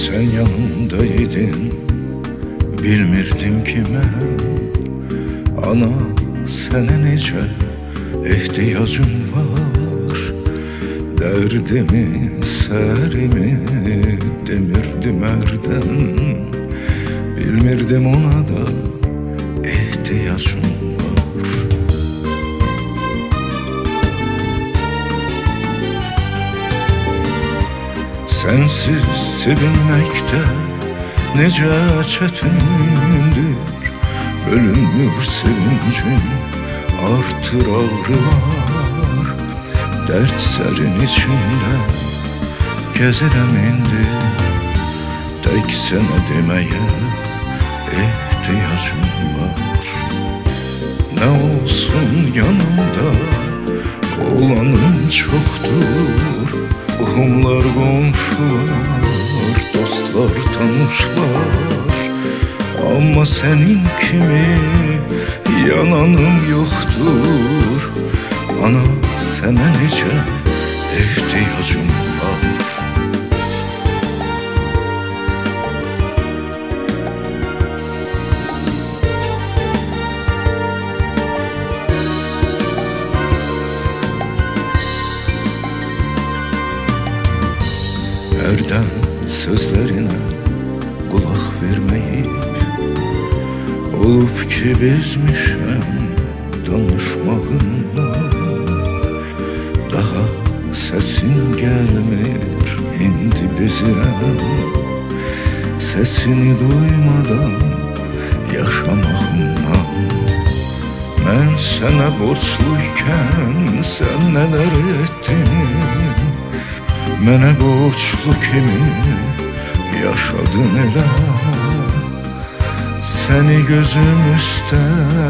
Sen yanımdaydın, bilmirdim ki mən ana sənə necə ehtiyacım var. Dərdimi, sərimi demirdim ərdən, bilmirdim ona da ehtiyacım var. Sensiz sevilməkdə necə çətindir, bölünmür sevincim, artır ağrılar. Dərd sərin içində gəzirəm indi, tək sənə deməyə ehtiyacım var. Nə olsun yanımda olanın çoxdur, qohumlar, qonşular, dostlar, tanışlar. Amma sənin kimi yananım yoxdur. Ana sənə necə ehtiyacım var. Hərdən sözlərinə qulaq verməyib, olub ki bezmişəm danışmağından. Daha səsin gəlmir, indi bezirəm səsini duymadan yaşamağından. Mən sənə borçluyken sən nələr etdin, mənə borçlu kimi yaşadın elə. Səni gözüm üstə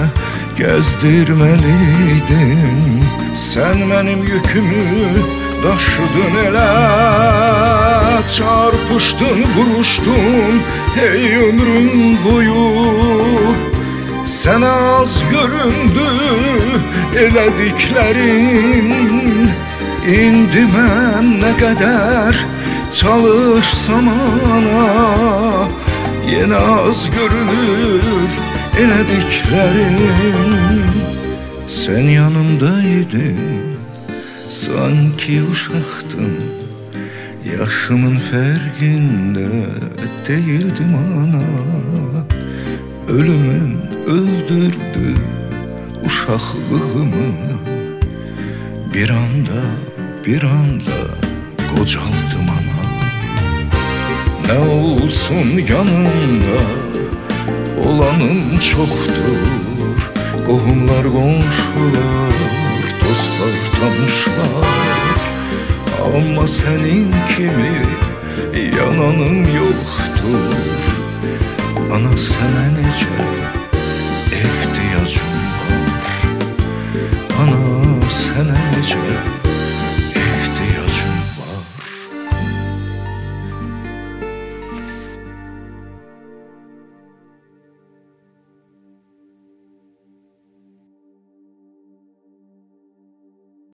gəzdirməliydin, sən mənim yükümü daşıdın elə. Çarpışdın, vuruşdun ey ömrün boyu, sənə az göründü elədiklərin. İndi mən nə qədər çalışsam ana, yenə az görünür elədiklərim. Sən yanımdaydın, sanki uşaqdın, yaşımın fərqində değildim ana. Ölümün öldürdü uşaqlığımı, bir anda qocaldım ana. Nə olsun yanımda olanın çoxdur, qohumlar, qonşular, dostlar, tanışlar. Amma sənin kimi yananım yoxdur. Ana sənə necə ehtiyacım var. Ana sənə necə